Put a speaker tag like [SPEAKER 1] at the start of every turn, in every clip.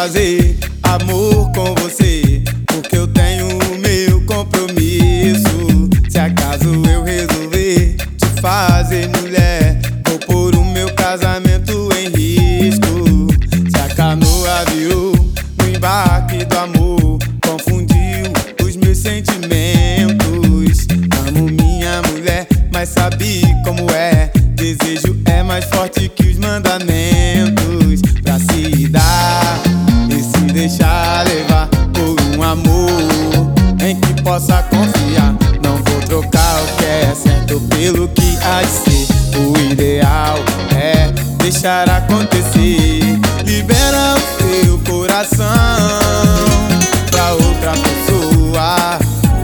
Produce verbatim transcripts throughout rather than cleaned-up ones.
[SPEAKER 1] fazer amor com você, porque eu tenho o meu compromisso. Se acaso eu resolver te fazer mulher, vou pôr o meu casamento em risco. Se a canoa virou no embarque do amor, confundiu os meus sentimentos. Amo minha mulher, mas sabe como é, desejo é mais forte que os mandamentos. Pra se dar e se deixar levar por um amor em que possa confiar, não vou trocar o que é certo pelo que há de ser. O ideal é deixar acontecer. Libera o teu coração pra outra pessoa.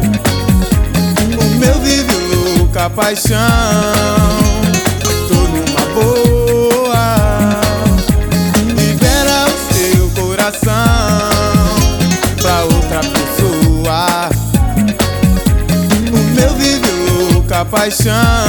[SPEAKER 1] O meu vive louca paixão, tô numa boa. Libera o teu coração pra outra pessoa. O meu vive louca paixão,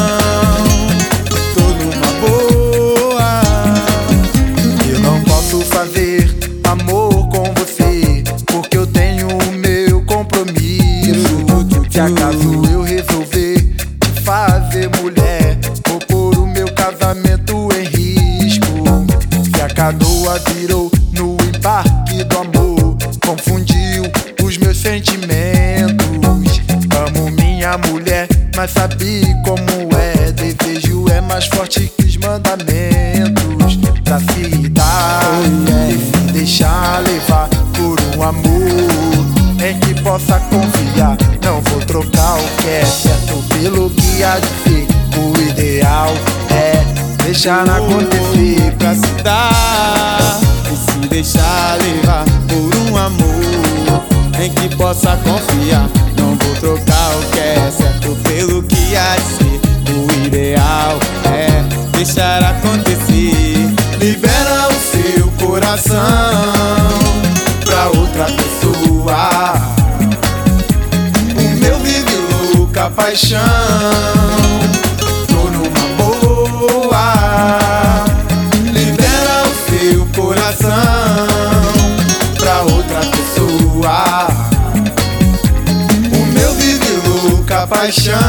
[SPEAKER 1] tô numa boa.
[SPEAKER 2] Eu não posso fazer amor com você, porque eu tenho o meu compromisso. Se acaso eu resolver te fazer mulher, vou pôr o meu casamento em risco. Se a canoa virou no embarque do amor, confundiu os meus sentimentos. Amo minha mulher, mas sabe como é, desejo é mais forte que os mandamentos. Pra se dar e se deixar levar por um amor em que possa confiar, não vou trocar o que é certo pelo que há de ser. O ideal é deixar acontecer.
[SPEAKER 1] Pra se dar e se deixar levar por um amor em que possa confiar, não vou trocar o que é certo pelo que há de ser. O ideal é deixar acontecer. Libera o seu coração pra outra pessoa. O meu vive louca paixão, tô numa boa. Libera o seu coração pra outra pessoa. O meu vive louca paixão,